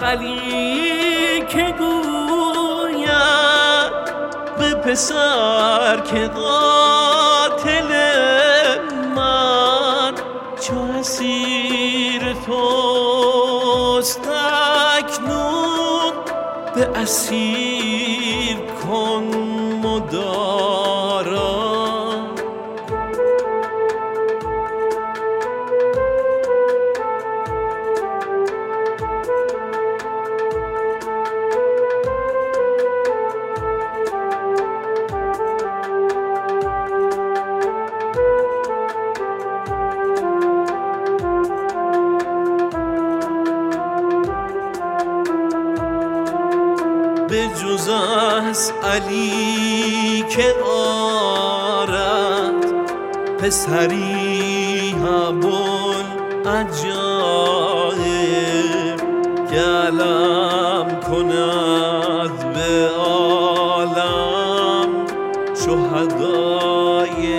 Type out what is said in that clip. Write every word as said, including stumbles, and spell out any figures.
علی که گوید به پسر که قاتل من چو اسیر توست اکنون به اسیر کن مدارا. به جز از علی که آرد پسری ابوالعجایب که علم کند به عالم شهدای